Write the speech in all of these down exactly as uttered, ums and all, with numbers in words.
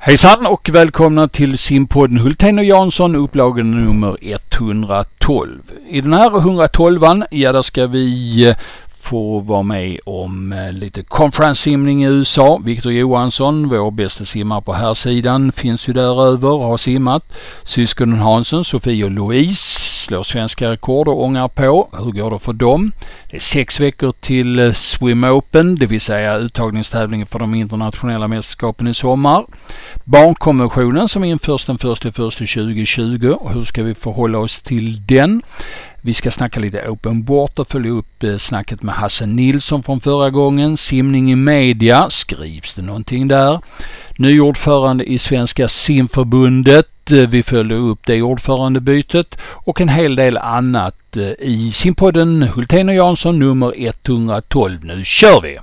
Hejsan och välkomna till simpodden Hultén och Jansson, upplagan nummer etthundratolv. I den här etthundratolvan, ja, där ska vi få vara med om lite konferenssimning i U S A. Victor Johansson, vår bästa simmare på här sidan, finns ju där över och har simmat. Syskonen Hansson, Sofie och Louise slår svenska rekord och ångar på. Hur går det för dem? Det är sex veckor till Swim Open, det vill säga uttagningstävlingen för de internationella mästerskapen i sommar. Barnkonventionen som införs den första första tjugohundratjugo. Hur ska vi förhålla oss till den? Vi ska snacka lite open water och följa upp snacket med Hasse Nilsson från förra gången. Simning i media, skrivs det någonting där? Ny ordförande i Svenska simförbundet. Vi följer upp det ordförandebytet och en hel del annat i simpodden Hultén och Jansson nummer etthundratolv. Nu kör vi!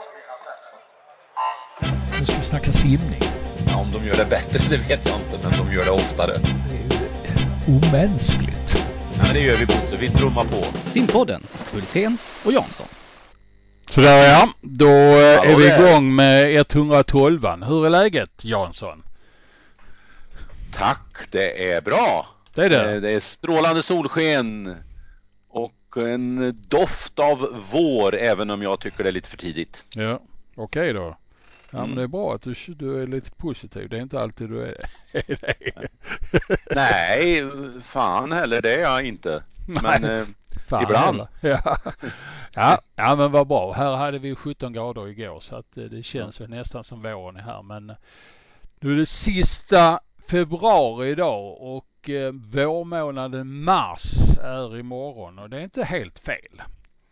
Nu ska vi snacka simning. Ja, om de gör det bättre, det vet jag inte, men de gör det oftare. Det är ju omänskligt. Ja, men det gör vi, Bosse. Vi trummar på. Simpodden Hultén och Jansson. Sådär ja, då Hallå är vi där. igång med etthundratolvan. Hur är läget, Jansson? Tack, det är bra. Det är det. Det är strålande solsken och en doft av vår, även om jag tycker det är lite för tidigt. Ja, okej då. Ja, Mm. men det är bra att du, du är lite positiv. Det är inte alltid du är, är det. Nej, fan heller, det är jag inte. Men eh, Fan ibland. heller. Ja. Ja, ja, men vad bra. Här hade vi sjutton grader igår så att eh, det känns väl nästan som våren är här. Men nu är det sista februari idag och eh, vårmånaden mars är imorgon och det är inte helt fel.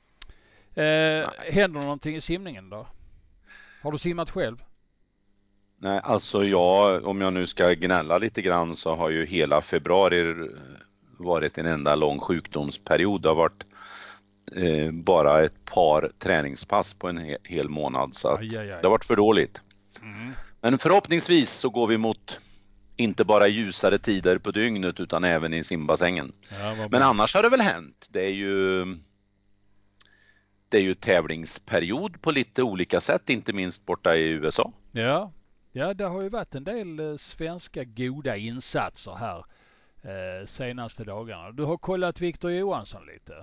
Eh, händer någonting i simningen då? Har du simmat själv? Nej, alltså jag, om jag nu ska gnälla lite grann, så har ju hela februari varit en enda lång sjukdomsperiod. Det har varit eh, bara ett par träningspass på en he- hel månad, så att Aj, aj, aj. det har varit för dåligt. Mm. Men förhoppningsvis så går vi mot inte bara ljusare tider på dygnet utan även i simbassängen. Ja, vad bra. Men annars har det väl hänt. Det är ju det är ju tävlingsperiod på lite olika sätt, inte minst borta i U S A. Ja, ja, det har ju varit en del eh, svenska goda insatser här eh, senaste dagarna. Du har kollat Victor Johansson lite.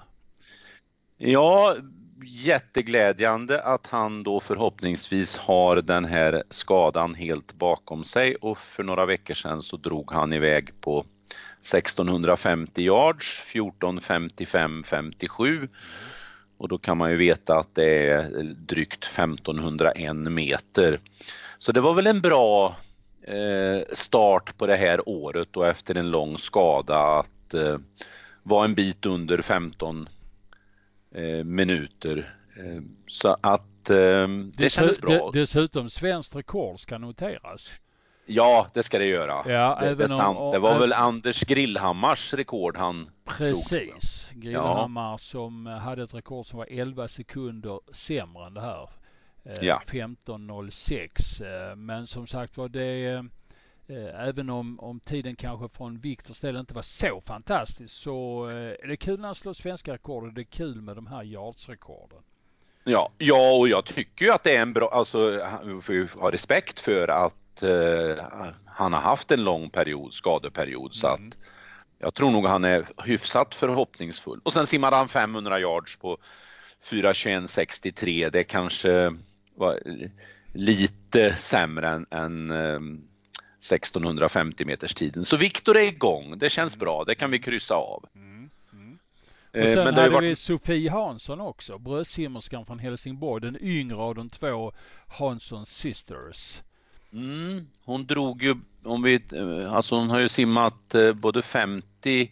Ja, jätteglädjande att han då förhoppningsvis har den här skadan helt bakom sig, och för några veckor sedan så drog han iväg på sextonhundrafemtio yards, fjorton femtiofem femtiosju, och då kan man ju veta att det är drygt femtonhundraen meter. Så det var väl en bra eh, start på det här året, och efter en lång skada att eh, vara en bit under femton Eh, minuter. Eh, så att eh, det kändes bra. D- dessutom svenskt rekord ska noteras. Ja, det ska det göra. Ja, det, det är även om- sant. och- Det var även- väl Anders Grillhammars rekord han slog. Precis. Grillhammar som hade ett rekord som var elva sekunder sämre än det här. Eh, Ja. femton noll sex. Eh, men som sagt var det, eh, även om, om tiden kanske från Victors del inte var så fantastisk, så eh, är det kul när han slår svenska rekord, och det är kul med de här yardsrekorden. Ja, ja, och jag tycker ju att det är en bra, alltså han får ju ha respekt för att eh, han har haft en lång period, skadeperiod, så Mm. att jag tror nog han är hyfsat förhoppningsfull. Och sen simmade han femhundra yards på fyra tjugoett sextiotre. Det kanske var lite sämre än, än eh, sextonhundrafemtio meters tiden. Så Victor är igång. Det känns bra. Det kan vi kryssa av. Mm. Mm. Eh, Och sen men det har hade ju varit... vi Sofie Hansson också, bröstsimmerskan från Helsingborg, den yngre av de två Hansson Sisters. Mm, hon drog ju, om vi, eh, alltså hon har ju simmat eh, både femtio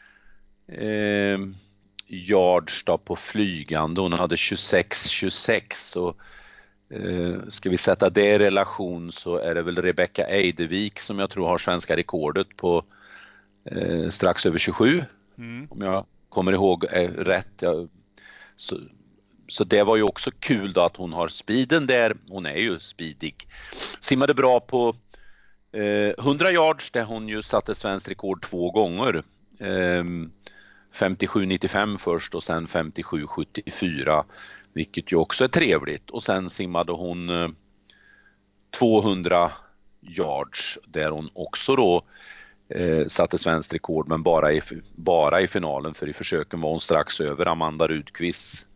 eh, yards då på flygande. Hon hade tjugosex tjugosex, och eh, ska vi sätta det i relation så är det väl Rebecca Eidevik som jag tror har svenska rekordet på eh, strax över tjugosju. Mm. Om jag kommer ihåg eh, rätt. Jag, så, så det var ju också kul då att hon har speeden där. Hon är ju speedig. Simmade bra på eh, hundra yards där hon ju satte svenskt rekord två gånger. Eh, femtiosju nittiofem först och sen femtiosju sjuttiofyra, vilket ju också är trevligt. Och sen simmade hon eh, tvåhundra yards där hon också då eh, satte svenskt rekord, men bara i, bara i finalen, för i försöken var hon strax över Amanda Rudqvists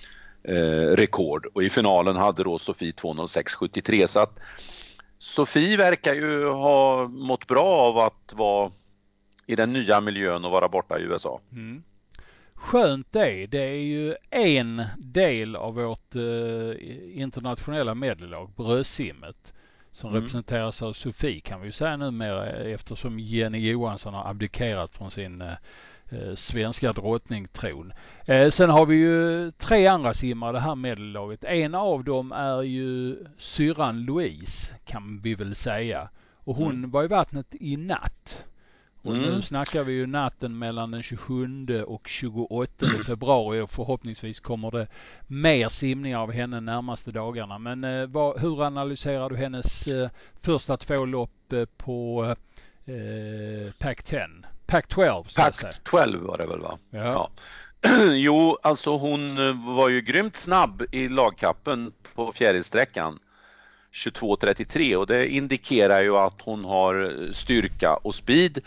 eh, rekord, och i finalen hade då Sofie två noll sex sjuttiotre, så att Sofie verkar ju ha mått bra av att vara i den nya miljön och vara borta i U S A. Mm. Skönt det. Det är ju en del av vårt eh, internationella medellag, bröstsimmet, som mm. representeras av Sofie, kan vi ju säga numera, eftersom Jenny Johansson har abdikerat från sin eh, svenska drottningtron. Eh, sen har vi ju tre andra simmare det här medellaget. En av dem är ju syrran Louise, kan vi väl säga. Och hon mm. var i vattnet i natt. Och mm. nu snackar vi ju natten mellan den tjugosjunde och tjugoåttonde februari, och förhoppningsvis kommer det mer simningar av henne närmaste dagarna. Men eh, vad, hur analyserar du hennes eh, första två lopp eh, på eh, Pac tio? Pac tolv, så Pac tolv var det väl, va? Ja. Ja. Jo, alltså hon var ju grymt snabb i lagkappen på fjärilssträckan. tjugotvå trettiotre, och det indikerar ju att hon har styrka och speed.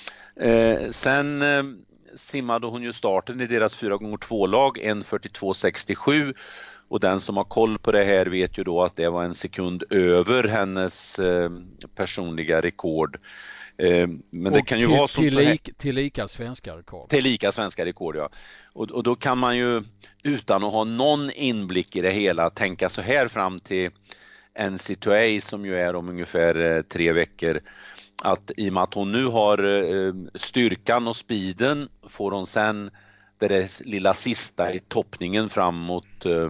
Eh, sen eh, simmade hon ju starten i deras fyra gånger två lag en fyrtiotvå sextiosju, och den som har koll på det här vet ju då att det var en sekund över hennes eh, personliga rekord. Eh, men och det kan ju till, vara som till, så här, lik, till lika svenska rekord. Till lika svenska rekord, ja. Och, och då kan man ju utan att ha någon inblick i det hela tänka så här fram till N C två A, som ju är om ungefär eh, tre veckor, att i och med att hon nu har eh, styrkan och speeden, får hon sen det där lilla sista i toppningen fram mot eh,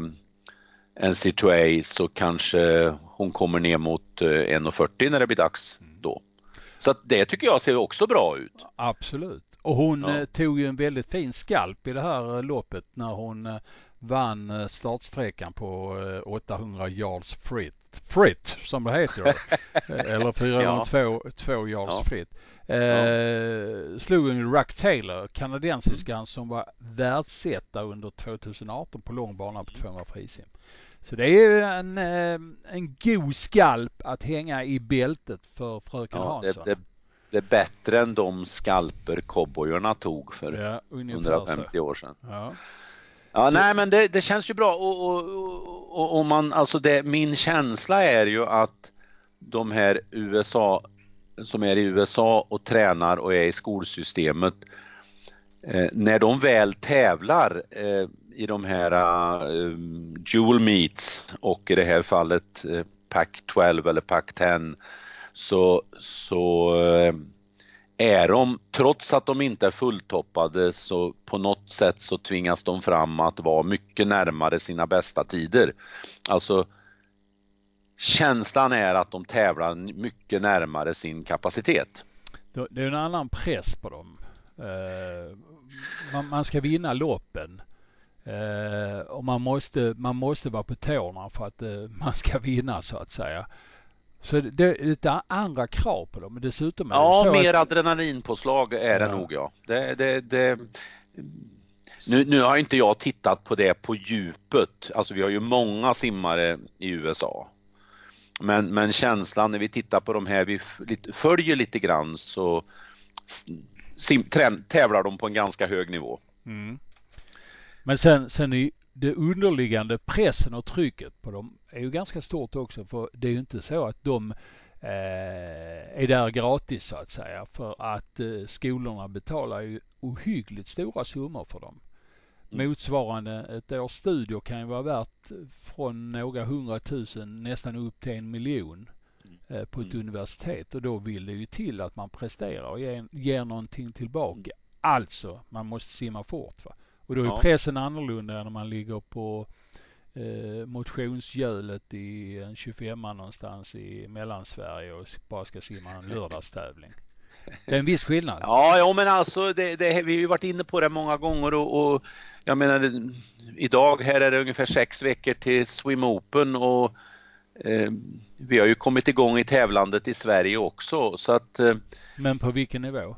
N C två A, så kanske hon kommer ner mot eh, en fyrtio när det blir dags då. Så att det tycker jag ser också bra ut. Absolut. Och hon Ja. eh, tog ju en väldigt fin skalp i det här eh, loppet när hon eh, vann eh, startsträckan på eh, åttahundra yards fritt. Fritt, som det heter. Eller fyrahundratvå två yards Ja. fritt. Eh, ja. Slog en Ruck Taylor, kanadensiskan, mm. som var världsetta under tjugoarton på långbana på tvåhundra frisim. Så det är ju en, en god skalp att hänga i bältet för fröken ja, Hansson. Det, det, det är bättre än de skalper cowboyerna tog för ja, hundrafemtio så. år sedan. Ja. Ja, nej, men det, det känns ju bra, och, och, och, och man, alltså det, min känsla är ju att de här U S A som är i U S A och tränar och är i skolsystemet, eh, när de väl tävlar eh, i de här uh, dual meets, och i det här fallet uh, Pac tolv eller Pac tio, så, så uh, är de, trots att de inte är fulltoppade, så på något sätt så tvingas de fram att vara mycket närmare sina bästa tider. Alltså känslan är att de tävlar mycket närmare sin kapacitet. Det är en annan press på dem. Uh, man, man ska vinna loppen. Uh, och man måste, man måste vara på tårna för att uh, man ska vinna, så att säga. Så det, det är lite andra krav på dem. Men dessutom är ja, det så mer att... adrenalinpåslag är det ja. nog, ja. Det, det, det... Nu, nu har inte jag tittat på det på djupet. Alltså vi har ju många simmare i U S A. Men, men känslan när vi tittar på de här, vi följer lite grann, så sim, trän, tävlar de på en ganska hög nivå. Mm. Men sen, sen är det underliggande pressen och trycket på dem är ju ganska stort också, för det är ju inte så att de eh, är där gratis, så att säga, för att eh, skolorna betalar ju ohyggligt stora summor för dem. Mm. Motsvarande ett års studier kan ju vara värt från några hundratusen nästan upp till en miljon eh, på ett mm. universitet, och då vill det ju till att man presterar och ger, ger någonting tillbaka. Mm. Alltså, man måste simma fort, va? Och då är ja. pressen annorlunda när man ligger på eh, motionsgölet i en tjugofem någonstans i Mellansverige och bara ska simma en lördagstävling. Det är en viss skillnad. Ja, ja men alltså det, det, vi har ju varit inne på det många gånger, och, och jag menar idag här är det ungefär sex veckor till Swim Open, och eh, vi har ju kommit igång i tävlandet i Sverige också, så att eh, men på vilken nivå?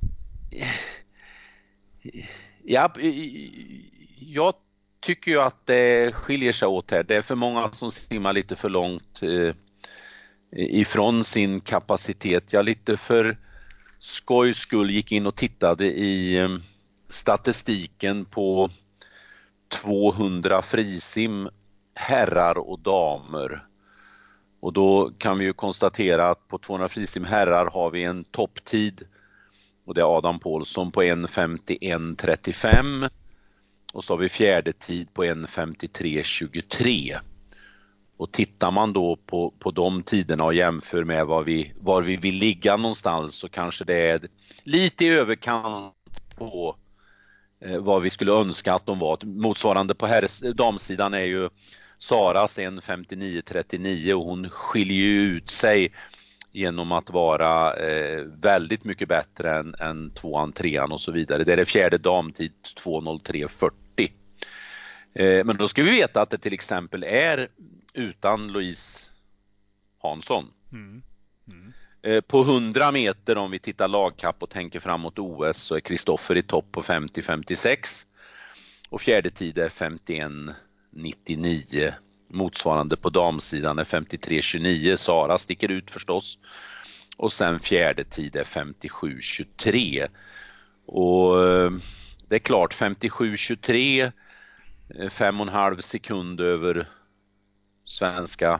Ja, jag tycker ju att det skiljer sig åt här. Det är för många som simmar lite för långt ifrån sin kapacitet. Jag lite för skojs skull gick in och tittade i eh, statistiken på tvåhundra frisim herrar och damer. Och då kan vi ju konstatera att på tvåhundra frisim herrar har vi en topptid, och det är Adam Paulsson på en femtioen trettiofem, och så har vi fjärde tid på en femtiotre tjugotre. Och tittar man då på, på de tiderna och jämför med var vi, var vi vill ligga någonstans, så kanske det är lite i överkant på eh, vad vi skulle önska att de var. Motsvarande på herr, damsidan är ju Saras en femtionio trettionio, och hon skiljer ju ut sig genom att vara eh, väldigt mycket bättre än, än tvåan, trean och så vidare. Det är det fjärde damtid två noll tre fyrtio. Eh, men då ska vi veta att det till exempel är utan Louise Hansson. Mm. Mm. Eh, på hundra meter, om vi tittar lagkapp och tänker framåt O S, så är Kristoffer i topp på femtio femtiosex. Och fjärde tid är femtioen nittionio. Motsvarande på damsidan är femtiotre tjugonio. Sara sticker ut förstås. Och sen fjärde tid är femtiosju tjugotre. Och det är klart, femtiosju tjugotre, fem och en halv sekund över svenska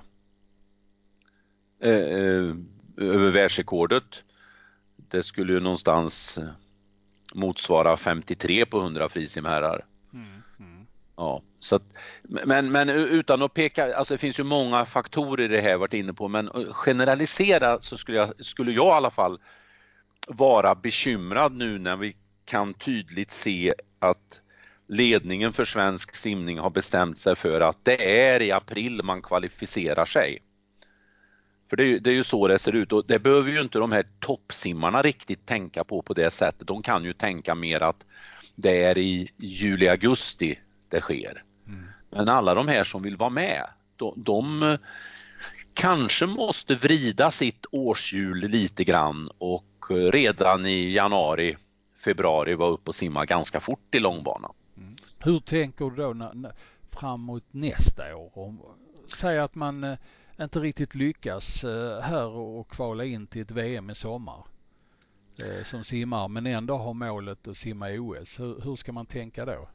eh, över världsrekordet. Det skulle ju någonstans motsvara femtiotre på hundra frisimherrar. Mm, mm. Ja, så att, men, men utan att peka, alltså det finns ju många faktorer i det här varit inne på, men generalisera så skulle jag, skulle jag i alla fall vara bekymrad nu när vi kan tydligt se att ledningen för svensk simning har bestämt sig för att det är i april man kvalificerar sig. För det är, ju, det är ju så det ser ut, och det behöver ju inte de här toppsimmarna riktigt tänka på på det sättet. De kan ju tänka mer att det är i juli-augusti det sker. Mm. Men alla de här som vill vara med, de, de kanske måste vrida sitt årshjul lite grann och redan i januari, februari vara upp och simma ganska fort i långbanan. Mm. Hur tänker du då när, framåt nästa år? Om, säg att man eh, inte riktigt lyckas eh, här och kvala in till ett V M i sommar eh, som simmar, men ändå har målet att simma i O S. Hur, hur ska man tänka då?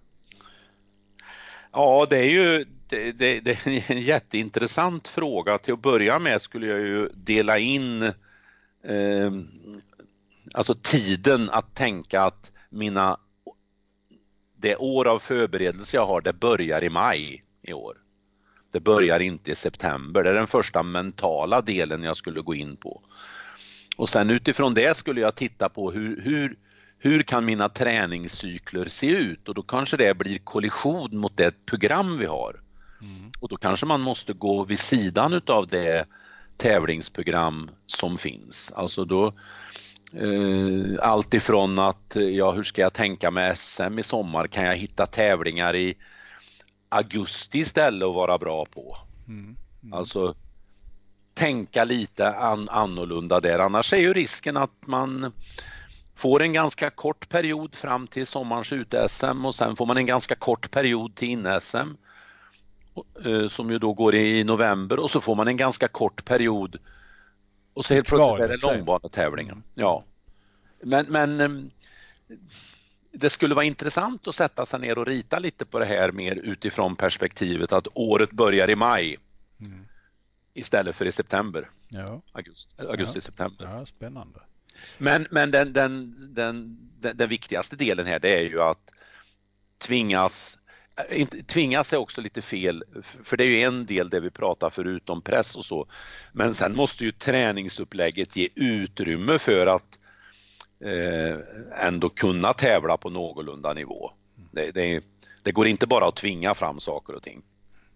Ja, det är ju det, det, det är en jätteintressant fråga. Till att börja med skulle jag ju dela in eh, alltså tiden att tänka att mina det år av förberedelse jag har, det börjar i maj i år. Det börjar inte i september. Det är den första mentala delen jag skulle gå in på. Och sen utifrån det skulle jag titta på hur, hur, hur kan mina träningscykler se ut? Och då kanske det blir kollision mot det program vi har. Mm. Och då kanske man måste gå vid sidan av det tävlingsprogram som finns. Alltså då Uh, allt ifrån att ja, hur ska jag tänka med S M i sommar, kan jag hitta tävlingar i augusti istället att vara bra på. Mm. Mm. Alltså tänka lite an- annorlunda där, annars är ju risken att man får en ganska kort period fram till sommarens ute-S M och sen får man en ganska kort period till in-S M uh, som ju då går i november, och så får man en ganska kort period och så helt plötsligt är det långbanetävlingen. Mm. Ja. Men, men det skulle vara intressant att sätta sig ner och rita lite på det här mer utifrån perspektivet att året börjar i maj mm. istället för i september. Ja. Augusti, augusti ja. september. Ja, spännande. Men, men den, den, den, den, den viktigaste delen här, det är ju att tvingas Inte, tvingas är också lite fel, för det är ju en del där vi pratar förutom press och så, men sen måste ju träningsupplägget ge utrymme för att eh, ändå kunna tävla på någorlunda nivå. Det, det, det går inte bara att tvinga fram saker och ting.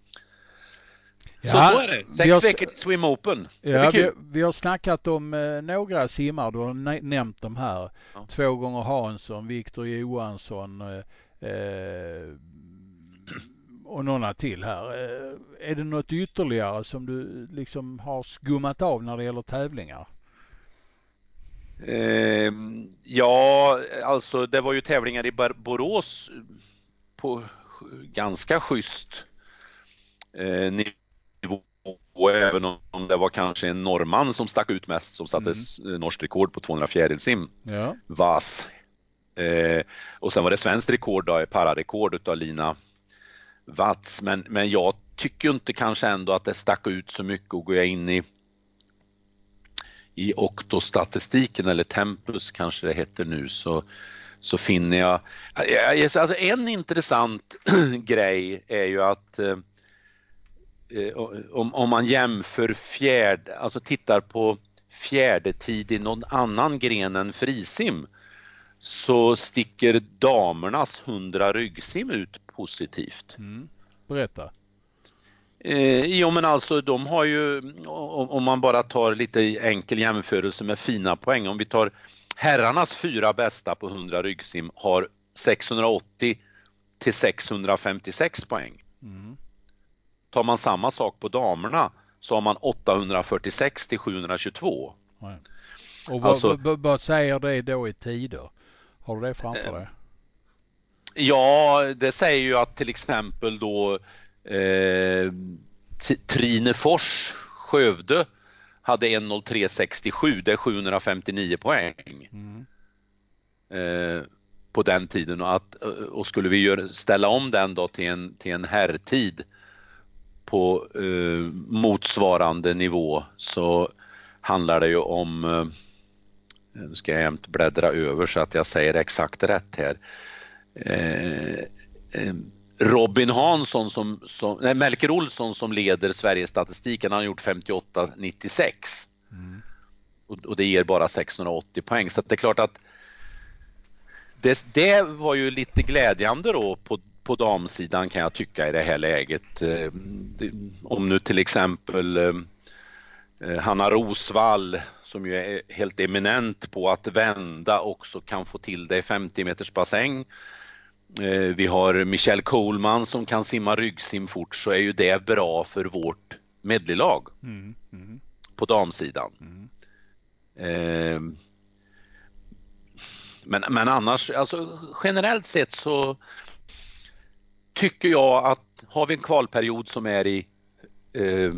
Så, ja, så är det. Sex har, veckor till Swim Open. Ja, vi, vi har snackat om eh, några simmar, du har nämnt dem här. Ja. Två gånger Hansson, Viktor Johansson eh, eh, och några till här. Är det något ytterligare som du liksom har skummat av när det gäller tävlingar? Eh, ja, alltså det var ju tävlingar i Borås på ganska schysst eh, nivå även om det var kanske en norrman som stack ut mest som satte mm. norskt rekord på tvåhundra fjärilsim. Ja. Vas. Eh, och sen var det svenskt rekord då, pararekord utav Lina Watz. Men, men jag tycker inte kanske ändå att det stack ut så mycket, och går jag in i i oktostatistiken eller Tempus kanske det heter nu, så så finner jag alltså en intressant grej är ju att eh, om, om man jämför fjärde, alltså tittar på fjärde tid i någon annan gren än frisim, så sticker damernas hundra ryggsim ut positivt. Mm. Berätta. Eh, jo men alltså de har ju, om, om man bara tar lite enkel jämförelse med fina poäng, om vi tar herrarnas fyra bästa på hundra ryggsim har sexhundraåttio till sexhundrafemtiosex poäng. Mm. Tar man samma sak på damerna så har man åttahundrafyrtiosex till sjuhundratjugotvå. Nej. Och vad, alltså, vad, vad säger det då i tider? Har du det framför dig? Ja, det säger ju att till exempel då eh, Trine Fors Skövde hade en noll tre sextiosju, det är sjuhundrafemtionio poäng. Mm. Eh, på den tiden, och, att, och skulle vi göra, ställa om den då till en, till en herrtid på eh, motsvarande nivå, så handlar det ju om, eh, nu ska jag jämt bläddra över så att jag säger exakt rätt här. Eh, eh, Robin Hansson som, som nej, Melker Olsson som leder Sveriges statistiken, han har gjort femtioåtta nittiosex. Mm. och, och det ger bara sexhundraåttio poäng, så att det är klart att det, det var ju lite glädjande då på, på damsidan kan jag tycka i det här läget. Eh, om nu till exempel eh, Hanna Rosvall, som ju är helt eminent på att vända, också kan få till det i femtio meters bassäng. Eh, vi har Michelle Coleman som kan simma ryggsim fort, så är ju det bra för vårt medleylag mm, mm. på damsidan. Mm. Eh, men, men annars, alltså generellt sett så tycker jag att har vi en kvalperiod som är i eh,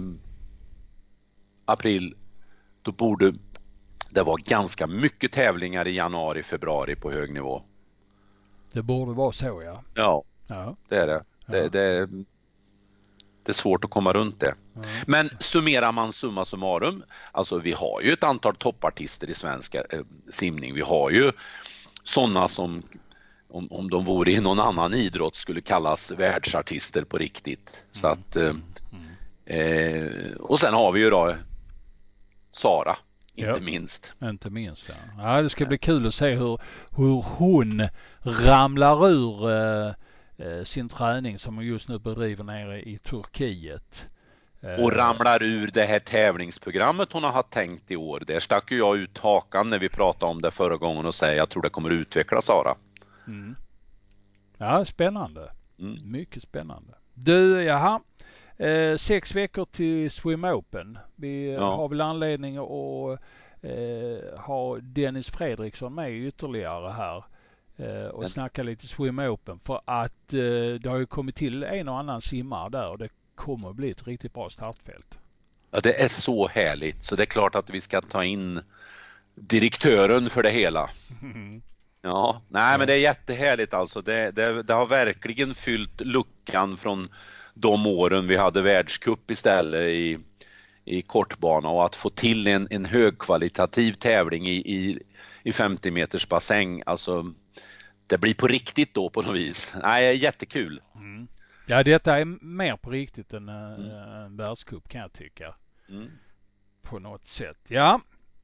april, då borde det vara ganska mycket tävlingar i januari, februari på hög nivå. Det borde vara så, ja. Ja, ja. det är det. Ja. Det, det. Det är svårt att komma runt det. Ja. Men summerar man summa summarum, alltså vi har ju ett antal toppartister i svensk eh, simning. Vi har ju sådana som om, om de vore i någon annan idrott skulle kallas världsartister på riktigt. Mm. Så att, eh, mm. eh, och sen har vi ju då Sara, inte ja. minst. Inte minst, ja. Ja, det ska bli kul att se hur, hur hon ramlar ur eh, sin träning som hon just nu bedriver nere i Turkiet. Och ramlar ur det här tävlingsprogrammet hon har haft tänkt i år. Där stack ju jag ut hakan när vi pratade om det förra gången och säger jag tror det kommer att utveckla Sara. Mm. Ja, spännande. Mm. Mycket spännande. Du, jaha. Eh, sex veckor till Swim Open. Vi ja. har väl anledning att eh, ha Dennis Fredriksson med ytterligare här. Eh, och snacka lite Swim Open, för att eh, det har ju kommit till en och annan simmare där och det kommer att bli ett riktigt bra startfält. Ja, det är så härligt, så det är klart att vi ska ta in direktören för det hela. Mm. Ja, nej ja. men det är jättehärligt alltså. Det, det, det har verkligen fyllt luckan från de åren vi hade världscup istället i, i kortbana, och att få till en, en högkvalitativ tävling i, i, i femtio meters bassäng, alltså det blir på riktigt då på något vis. Nej, jättekul. Mm. Ja, detta är mer på riktigt än mm. en världscup kan jag tycka. Mm. På något sätt. Ja,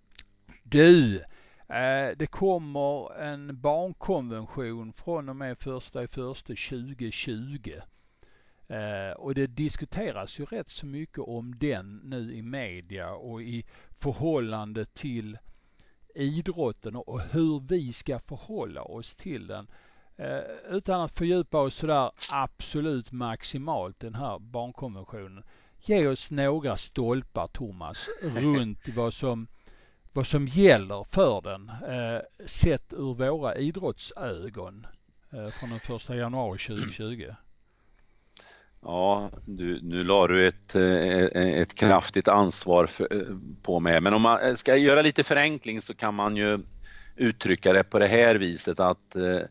du, eh, det kommer en barnkonvention från och med första i första tjugohundratjugo. Eh, och det diskuteras ju rätt så mycket om den nu i media och i förhållande till idrotten och hur vi ska förhålla oss till den. Eh, utan att fördjupa oss sådär absolut maximalt den här barnkonventionen. Ge oss några stolpar, Thomas, runt vad som, vad som gäller för den eh, sett ur våra idrottsögon eh, från den första januari tjugohundratjugo. Ja, du, nu la du ett, ett kraftigt ansvar för, på mig. Men om man ska göra lite förenkling så kan man ju uttrycka det på det här viset att eh,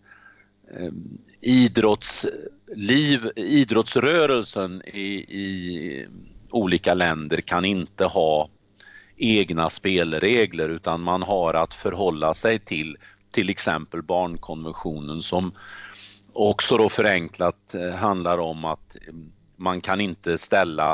idrottsliv, idrottsrörelsen i, i olika länder kan inte ha egna spelregler utan man har att förhålla sig till till exempel barnkonventionen som också då förenklat handlar om att man kan inte ställa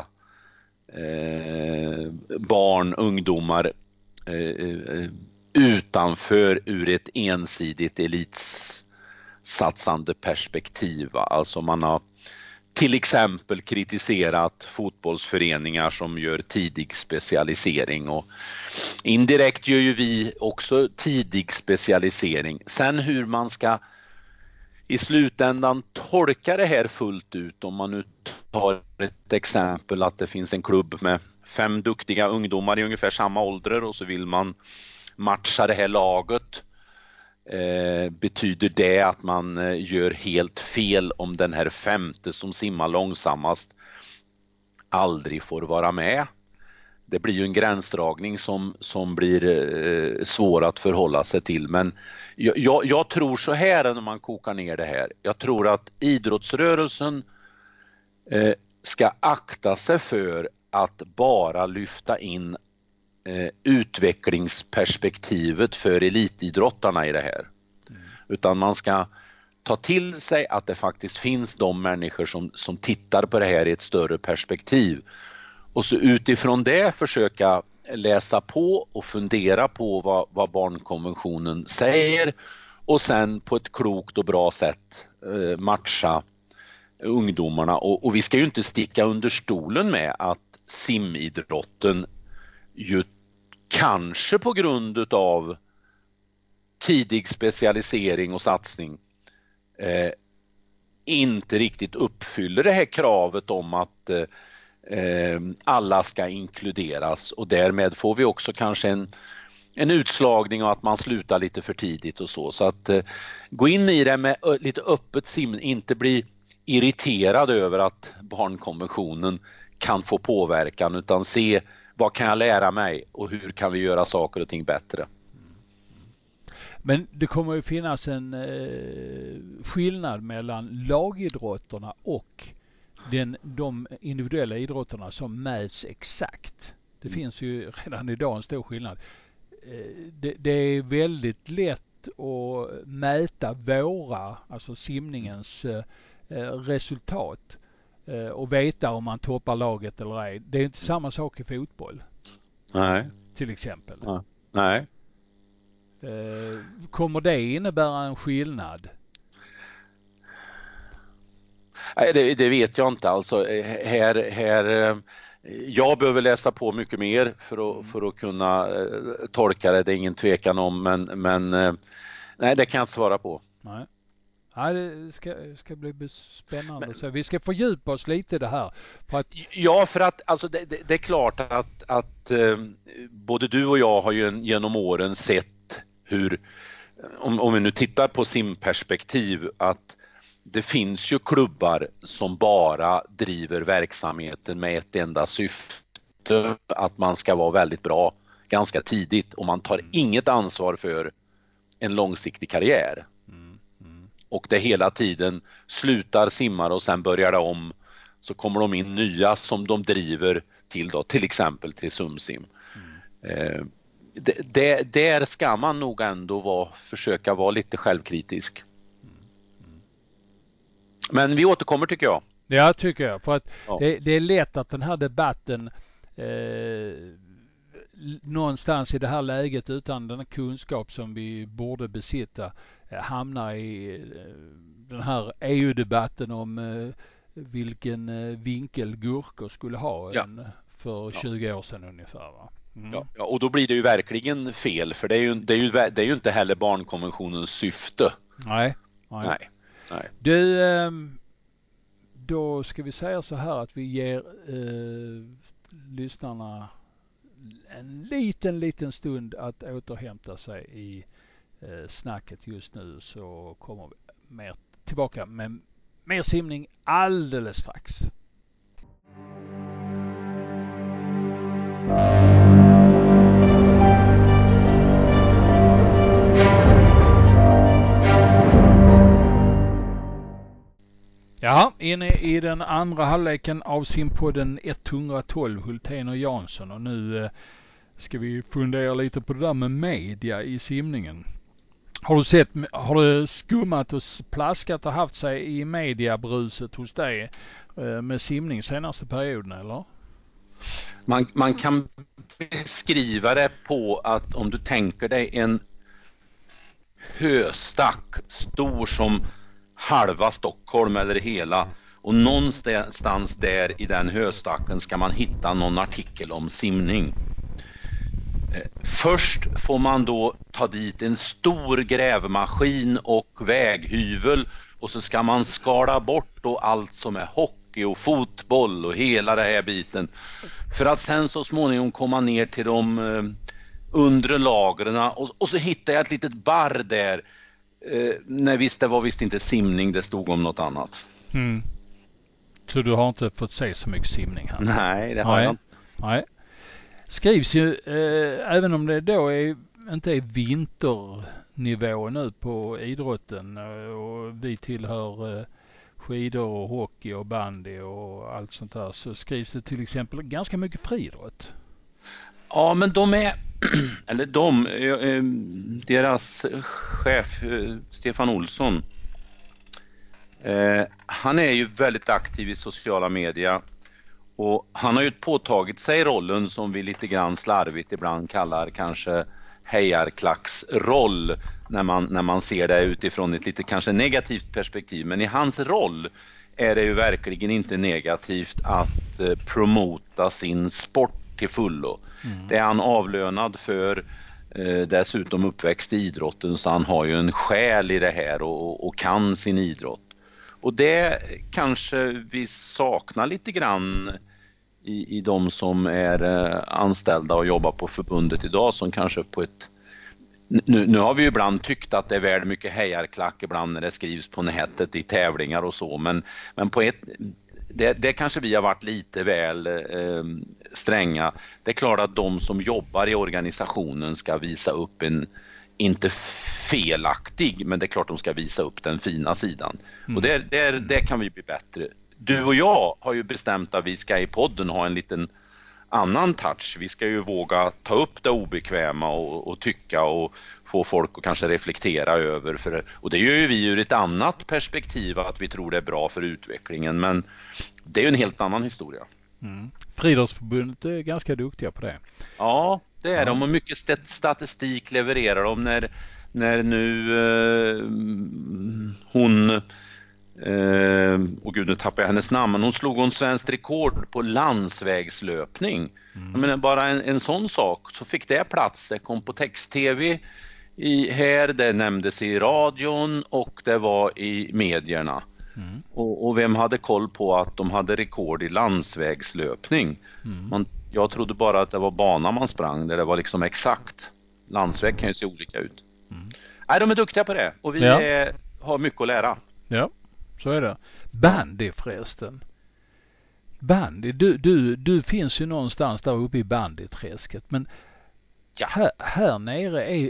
eh, barn, ungdomar eh, utanför ur ett ensidigt elitsatsande perspektiv. Alltså man har till exempel kritiserat fotbollsföreningar som gör tidig specialisering och indirekt gör ju vi också tidig specialisering. Sen hur man ska i slutändan tolka det här fullt ut, om man nu tar ett exempel att det finns en klubb med fem duktiga ungdomar i ungefär samma ålder och så vill man matcha det här laget. Eh, betyder det att man eh, gör helt fel om den här femte som simmar långsammast aldrig får vara med? Det blir ju en gränsdragning som, som blir eh, svår att förhålla sig till. Men jag, jag, jag tror så här när man kokar ner det här. Jag tror att idrottsrörelsen eh, ska akta sig för att bara lyfta in eh, utvecklingsperspektivet för elitidrottarna i det här. Mm. Utan man ska ta till sig att det faktiskt finns de människor som, som tittar på det här i ett större perspektiv. Och så utifrån det försöka läsa på och fundera på vad, vad barnkonventionen säger och sen på ett klokt och bra sätt eh, matcha ungdomarna. Och, och vi ska ju inte sticka under stolen med att simidrotten ju kanske på grund av tidig specialisering och satsning eh, inte riktigt uppfyller det här kravet om att eh, alla ska inkluderas och därmed får vi också kanske en, en utslagning och att man slutar lite för tidigt och så. Så att eh, gå in i det med ö, lite öppet sim, inte bli irriterad över att barnkonventionen kan få påverkan utan se vad kan jag lära mig och hur kan vi göra saker och ting bättre. Men det kommer ju finnas en eh, skillnad mellan lagidrotterna och den, de individuella idrotterna som mäts exakt. Det mm. finns ju redan idag en stor skillnad. Eh, det, det är väldigt lätt att mäta våra, alltså simningens eh, resultat eh, och veta om man toppar laget eller ej. Det är inte samma sak i fotboll. Nej. Till exempel. Ja. Nej. Eh, kommer det innebära en skillnad? Nej, det, det vet jag inte. Alltså, här, här, jag behöver läsa på mycket mer för att, för att kunna tolka det. Det är ingen tvekan om, men, men nej, det kan jag inte svara på. Nej. Ja, det ska, ska bli spännande. Men, så vi ska fördjupa oss lite i det här. För att... Ja, för att alltså, det, det, det är klart att, att eh, både du och jag har ju genom åren sett hur, om, om vi nu tittar på simperspektiv, att det finns ju klubbar som bara driver verksamheten med ett enda syfte, att man ska vara väldigt bra ganska tidigt och man tar mm. inget ansvar för en långsiktig karriär. Mm. Mm. Och det hela tiden slutar simmar och sen börjar det om, så kommer de in nya som de driver till då, till exempel till Sumsim. Mm. Eh, det, det, där ska man nog ändå vara, försöka vara lite självkritisk. Men vi återkommer tycker jag. Ja, tycker jag. För att ja. det, det är lätt att den här debatten eh, någonstans i det här läget utan den kunskap som vi borde besitta eh, hamnar i eh, den här E U-debatten om eh, vilken eh, vinkel gurkor skulle ha ja. en, för ja. tjugo år sedan ungefär. Va? Mm. Ja, ja, och då blir det ju verkligen fel för det är ju, det är ju, det är ju inte heller barnkonventionens syfte. Nej. Nej. Nej. Nej. Du, då ska vi säga så här att vi ger eh, lyssnarna en liten, liten stund att återhämta sig i eh, snacket just nu, så kommer vi mer tillbaka med mer simning alldeles strax. Ja, inne i den andra halvleken av simpodden etthundratolv, Hultén och Jansson. Och nu eh, ska vi fundera lite på det där med media i simningen. Har du sett, har du skummat och plaskat och haft sig i mediabruset hos dig eh, med simning senaste perioden, eller? Man, man kan beskriva det på att om du tänker dig en höstack stor som halva Stockholm eller hela, och någonstans där i den höstacken ska man hitta någon artikel om simning. Först får man då ta dit en stor grävmaskin och väghyvel, och så ska man skala bort då allt som är hockey och fotboll och hela det här biten, för att sen så småningom komma ner till de eh, undre lagren, och, och så hittar jag ett litet barr där. Eh, nej visst, det var visst inte simning, det stod om något annat. Mm. Så du har inte fått se så mycket simning här? Nej, det har Nej. jag inte. Nej. Skrivs ju, eh, även om det då är, inte är vinternivå nu på idrotten, eh, och vi tillhör eh, skidor och hockey och bandy och allt sånt där, så skrivs det till exempel ganska mycket friidrott. Ja, men de är, eller de, eh, deras chef eh, Stefan Olsson, eh, han är ju väldigt aktiv i sociala medier, och han har ju påtagit sig rollen som vi lite grann slarvigt ibland kallar kanske hejarklacksroll, när man, när man ser det utifrån ett lite kanske negativt perspektiv. Men i hans roll är det ju verkligen inte negativt att eh, promota sin sport till fullo. Mm. Det är han avlönad för, eh, dessutom uppväxt i idrotten, så han har ju en själ i det här och, och kan sin idrott. Och det kanske vi saknar lite grann i, i de som är eh, anställda och jobbar på förbundet idag, som kanske på ett... Nu, nu har vi ju ibland tyckt att det är väl mycket hejarklack ibland när det skrivs på nätet i tävlingar och så, men, men på ett... Det, det kanske vi har varit lite väl eh, stränga. Det är klart att de som jobbar i organisationen ska visa upp en, inte felaktig, men det är klart de ska visa upp den fina sidan. Mm. Och det, det, det kan vi bli bättre. Du och jag har ju bestämt att vi ska i podden ha en liten annan touch. Vi ska ju våga ta upp det obekväma och, och tycka och få folk att kanske reflektera över. För, och det gör ju vi ur ett annat perspektiv, att vi tror det är bra för utvecklingen. Men det är ju en helt annan historia. Mm. Friidrottsförbundet är ganska duktiga på det. Ja, det är ja. de. Och mycket st- statistik levererar de när, när nu eh, hon... Uh, och gud, nu tappar jag hennes namn, men hon slog en svensk rekord på landsvägslöpning. Mm. Jag menar, bara en, en sån sak, så fick det plats. Det kom på text-tv i, här, det nämndes i radion och det var i medierna. Mm. Och, och vem hade koll på att de hade rekord i landsvägslöpning? Mm. Man, jag trodde bara att det var bana man sprang, där det var liksom exakt. Landsväg kan ju se olika ut. Mm. Nej, de är duktiga på det, och vi ja. är, har mycket att lära. Ja. Så är det. Bandy förresten. Bandy, du, du, du finns ju någonstans där uppe i bandyträsket. Men ja. här, här nere är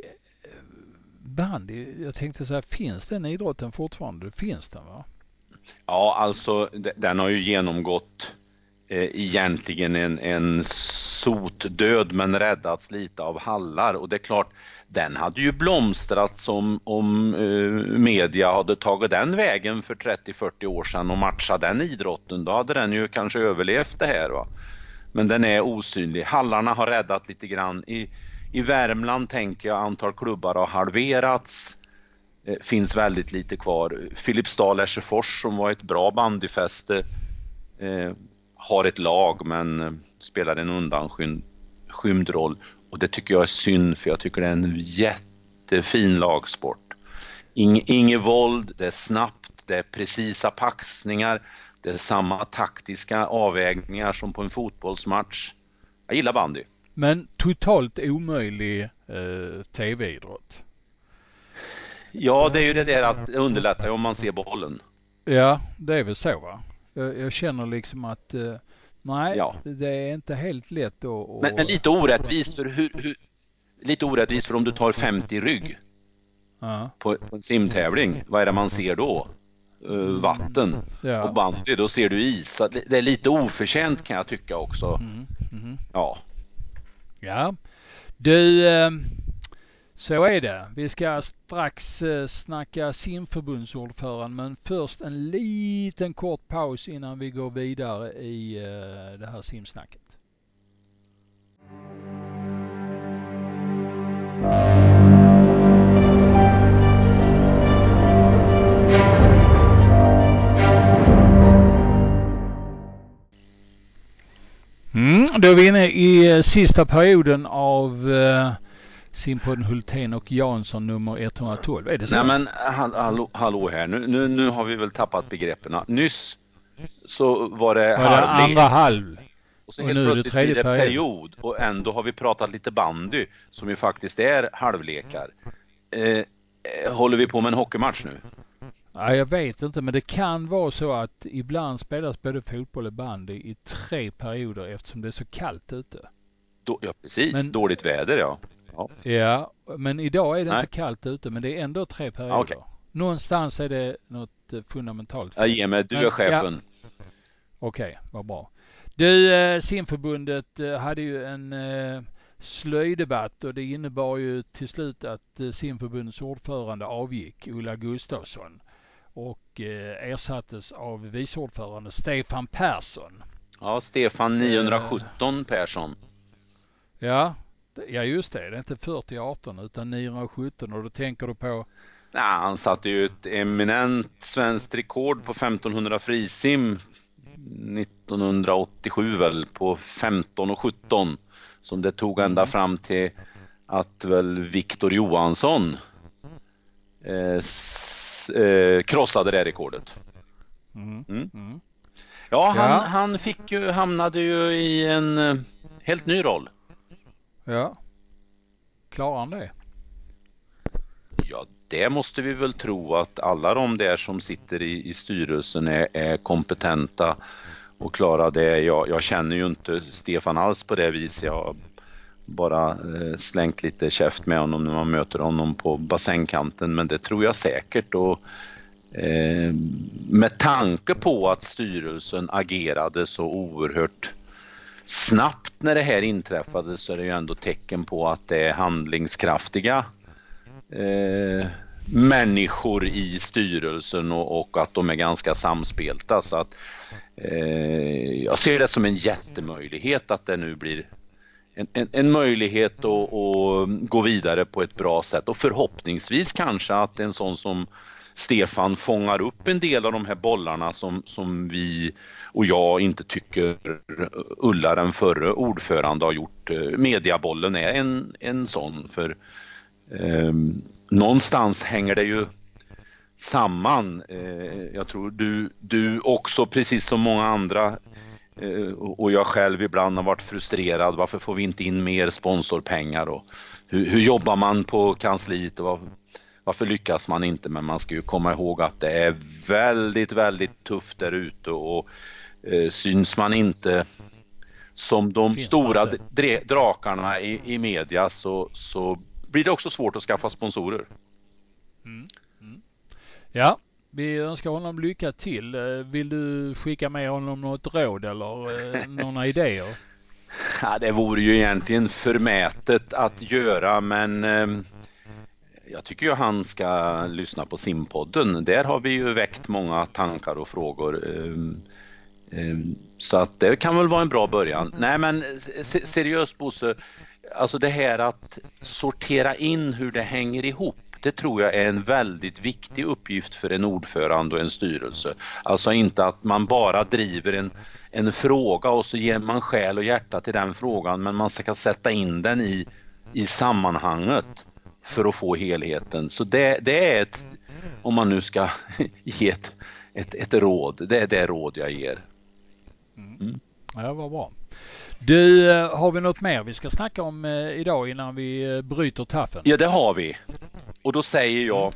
bandy, jag tänkte så här, finns den idrotten fortfarande? Finns den, va? Ja, alltså den har ju genomgått eh, egentligen en, en sotdöd, men räddats lite av hallar. Och det är klart, den hade ju blomstrat som om eh, media hade tagit den vägen för trettio till fyrtio år sedan och matchat den idrotten. Då hade den ju kanske överlevt det här, va. Men den är osynlig. Hallarna har räddat lite grann. I, i Värmland tänker jag antal klubbar har halverats. Eh, finns väldigt lite kvar. Filipstad Lesjöfors, som var ett bra bandyfäste, eh, har ett lag, men eh, spelar en undanskymd roll. Och det tycker jag är synd, för jag tycker det är en jättefin lagsport. Inge, inge våld, det är snabbt, det är precisa passningar, det är samma taktiska avvägningar som på en fotbollsmatch. Jag gillar bandy. Men totalt omöjlig eh, tv-idrott. Ja, det är ju det där att det underlättar om man ser bollen. Ja, det är väl så, va? Jag, jag känner liksom att eh, Nej, Ja. det är inte helt lätt att... Men, men lite orättvist för hur, hur lite orättvist för om du tar femtio rygg ja. på, på en simtävling, vad är det man ser då? Uh, vatten Ja. och bandy, då ser du is. Så det, det är lite oförtjänt kan jag tycka också. Mm. Mm. Ja. Ja. Du, eh, så är det. Vi ska strax eh, snacka simförbundsordförande, men först en liten kort paus innan vi går vidare i eh, det här simsnacket. Mm, då är vi inne i sista perioden av eh, simpodden Hultén och Jansson nummer etthundratolv. Är det så? Nej men hallå, hallå här, nu, nu, nu har vi väl tappat begreppen. Nyss så var det, var det andra halv. Och så och helt nu är det plötsligt tredje blir det period. period. Och ändå har vi pratat lite bandy som ju faktiskt är halvlekar. Eh, håller vi på med en hockeymatch nu? Ja, jag vet inte, men det kan vara så att ibland spelas både fotboll och bandy i tre perioder eftersom det är så kallt ute. Då, ja, precis. Men, dåligt väder, ja. Ja, ja men idag är det Nej. inte kallt ute, men det är ändå tre perioder. Okay. Någonstans är det något eh, fundamentalt. Jag ger mig, du men, är chefen. Ja. Okej, okay, vad bra. Du, eh, simförbundet eh, hade ju en eh, slöjdebatt och det innebar ju till slut att eh, simförbundets ordförande avgick, Ulla Gustafsson, och eh, ersattes av viceordförande Stefan Persson. Ja, Stefan niohundrasjutton Persson. Ja, ja just det. Det är inte fyrtio arton utan niohundrasjutton, och då tänker du på... Nej, han satte ju ett eminent svenskt rekord på femtonhundra frisim nittonhundraåttiosju väl, på femton och sjutton, som det tog ända fram till att väl Viktor Johansson eh, s, eh, krossade det rekordet. Mm. Mm. Mm. Ja, han, Ja. han fick ju, hamnade ju i en eh, helt ny roll. Ja. Klarar han det? Ja, det måste vi väl tro att alla de där som sitter i, i styrelsen är, är kompetenta och klarar det. Jag, jag känner ju inte Stefan alls på det viset. Jag har bara eh, slängt lite käft med honom när man möter honom på bassängkanten. Men det tror jag säkert. Och eh, med tanke på att styrelsen agerade så oerhört snabbt när det här inträffade, så är det ju ändå tecken på att det är handlingskraftiga Eh, människor i styrelsen och, och att de är ganska samspelta, så att eh, jag ser det som en jättemöjlighet att det nu blir en, en, en möjlighet att, att gå vidare på ett bra sätt, och förhoppningsvis kanske att en sån som Stefan fångar upp en del av de här bollarna som, som vi och jag inte tycker Ulla, den förre ordförande, har gjort. Mediabollen är en, en sån, för Eh, någonstans hänger det ju samman. Eh, jag tror du, du också, precis som många andra eh, och jag själv ibland har varit frustrerad. Varför får vi inte in mer sponsorpengar? Och hur, hur jobbar man på kansliet? Och var, varför lyckas man inte? Men man ska ju komma ihåg att det är väldigt, väldigt tufft där ute, och eh, syns man inte som de Finns stora dra- drakarna i, i media, så, så blir det också svårt att skaffa sponsorer. Mm. Mm. Ja, vi önskar honom lycka till. Vill du skicka med honom något råd eller eh, några idéer? Ja, det vore ju egentligen förmätet att göra, men eh, jag tycker ju han ska lyssna på Simpodden. Där har vi ju väckt många tankar och frågor. Eh, eh, så att det kan väl vara en bra början. Nej, men se- seriöst Bosse, alltså det här att sortera in hur det hänger ihop, det tror jag är en väldigt viktig uppgift för en ordförande och en styrelse. Alltså inte att man bara driver en, en fråga och så ger man själ och hjärta till den frågan, men man ska sätta in den i, i sammanhanget för att få helheten. Så det, det är ett, om man nu ska ge ett, ett, ett råd, det är det råd jag ger. Mm. Ja, vad bra. Du, har vi något mer vi ska snacka om eh, idag innan vi eh, bryter taffen? Ja, det har vi. Och då säger jag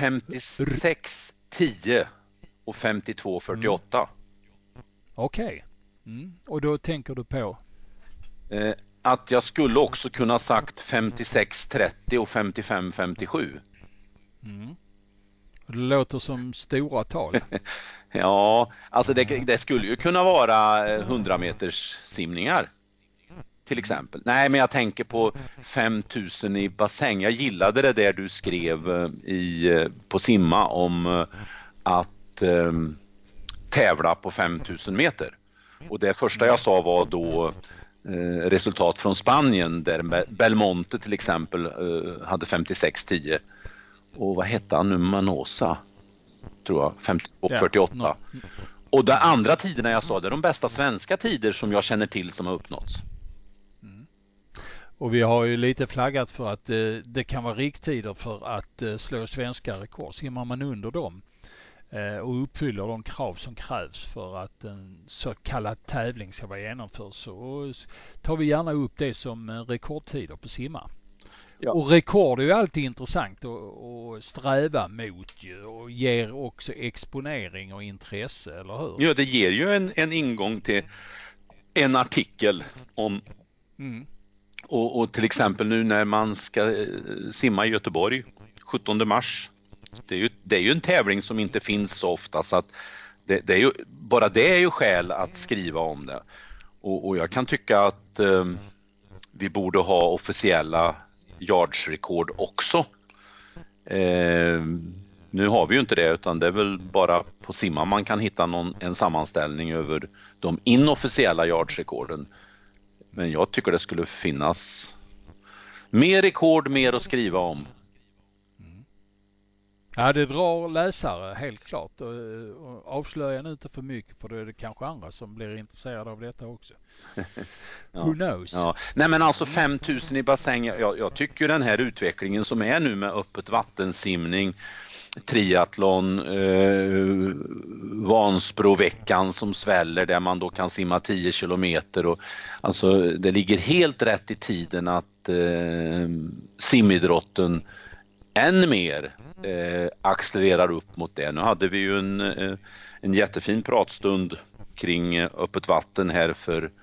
femtiosex tio och femtiotvå fyrtioåtta. Okej. Okay. Mm. Och då tänker du på? Eh, att jag skulle också kunna sagt femtiosex trettio och femtiofem femtiosju. Mm. Det låter som stora tal. Ja, alltså det, det skulle ju kunna vara hundra meters simningar till exempel. Nej, men jag tänker på fem tusen i bassäng. Jag gillade det där du skrev i, på Simma om att eh, tävla på fem tusen meter. Och det första jag sa var då eh, resultat från Spanien där Belmonte till exempel eh, hade femtiosex tio. Och vad hette han nu? Manosa, tror jag, femtiotvå fyrtioåtta. Ja, no. Och de andra tiderna jag sa, det är de bästa svenska tider som jag känner till som har uppnåtts. Mm. Och vi har ju lite flaggat för att eh, det kan vara rikttider för att eh, slå svenska rekord. Simmar man under dem eh, och uppfyller de krav som krävs för att en så kallad tävling ska vara genomförd, så tar vi gärna upp det som eh, rekordtider på simma. Ja. Och rekord är ju alltid intressant att sträva mot ju, och ger också exponering och intresse, eller hur? Ja, det ger ju en, en ingång till en artikel om mm. och, och till exempel nu när man ska simma i Göteborg sjuttonde mars. Det är ju, det är ju en tävling som inte finns så ofta, så att det, det är ju, bara det är ju skäl att skriva om det. Och, och jag kan tycka att eh, vi borde ha officiella yardsrekord också. Eh, nu har vi ju inte det, utan det är väl bara på Simma man kan hitta någon, en sammanställning över de inofficiella yardsrekorden. Men jag tycker det skulle finnas mer rekord, mer att skriva om. Mm. Ja, det drar läsare helt klart, och, och avslöja nu inte för mycket, för då är det kanske andra som blir intresserade av detta också. Ja. Who knows? Ja. Nej, men alltså fem tusen i bassäng, jag, jag tycker den här utvecklingen som är nu med öppet vattensimning, triathlon, eh, Vansbroveckan som sväller där man då kan simma tio kilometer, och alltså det ligger helt rätt i tiden att eh, simidrotten än mer eh, accelererar upp mot det. Nu hade vi ju en, eh, en jättefin pratstund kring öppet vatten här för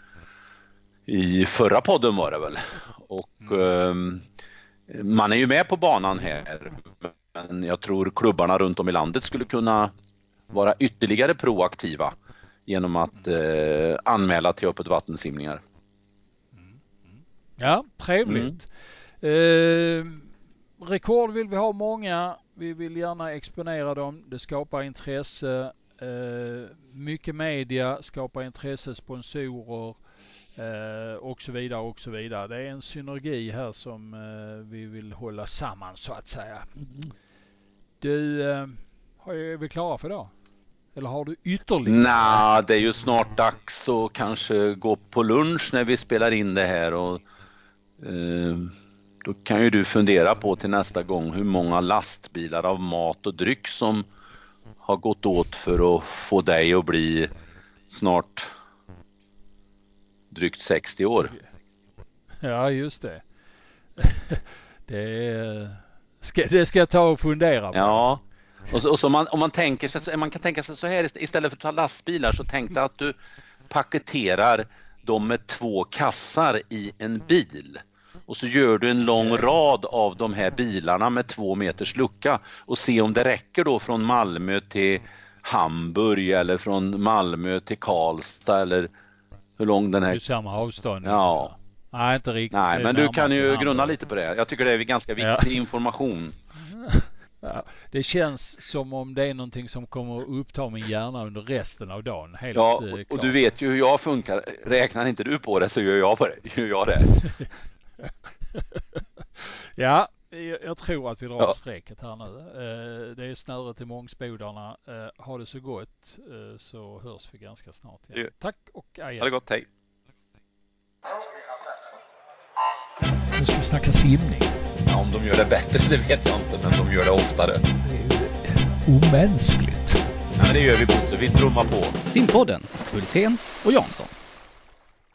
i förra podden var det väl, och mm. eh, man är ju med på banan här, men jag tror klubbarna runt om i landet skulle kunna vara ytterligare proaktiva genom att eh, anmäla till öppet vattensimningar. Mm. Ja, trevligt. Mm. Eh, rekord vill vi ha många, vi vill gärna exponera dem, det skapar intresse, eh, mycket media skapar intresse, sponsorer, Eh, och så vidare och så vidare. Det är en synergi här som eh, vi vill hålla samman, så att säga. Mm. Du, eh, är vi klara för idag? Eller har du ytterligare? Nej, det är ju snart dags att kanske gå på lunch när vi spelar in det här, och eh, då kan ju du fundera på till nästa gång hur många lastbilar av mat och dryck som har gått åt för att få dig att bli snart drygt sextio år. Ja, just det. Det ska, det ska jag ta och fundera på. Ja, och så, och så man, om man tänker sig, man kan tänka sig så här, istället för att ta lastbilar, så tänkte att du paketerar dem med två kassar i en bil. Och så gör du en lång rad av de här bilarna med två meters lucka, och se om det räcker då från Malmö till Hamburg eller från Malmö till Karlstad, eller hur lång den här... Det är samma avstånd. Ja. Nej, inte riktigt. Nej, men du kan ju grunna lite på det. Jag tycker det är ganska viktig ja. information. Ja, det känns som om det är någonting som kommer att uppta min hjärna under resten av dagen. Helt ja, och, och du vet ju hur jag funkar. Räknar inte du på det, så gör jag på det. Gör jag det. Ja, jag tror att vi drar ja. strecket här nu. Det är snöret till Mångsbodarna. Ha det så gott, så hörs vi ganska snart igen. Tack och adjö. Ha det gott, hej. Nu ska vi snacka simning. Ja, om de gör det bättre, det vet jag inte, men de gör det oftare. Det är ju omänskligt. Ja, men det gör vi, Bosse. Vi trummar på. Simpodden, Hultén och Jansson.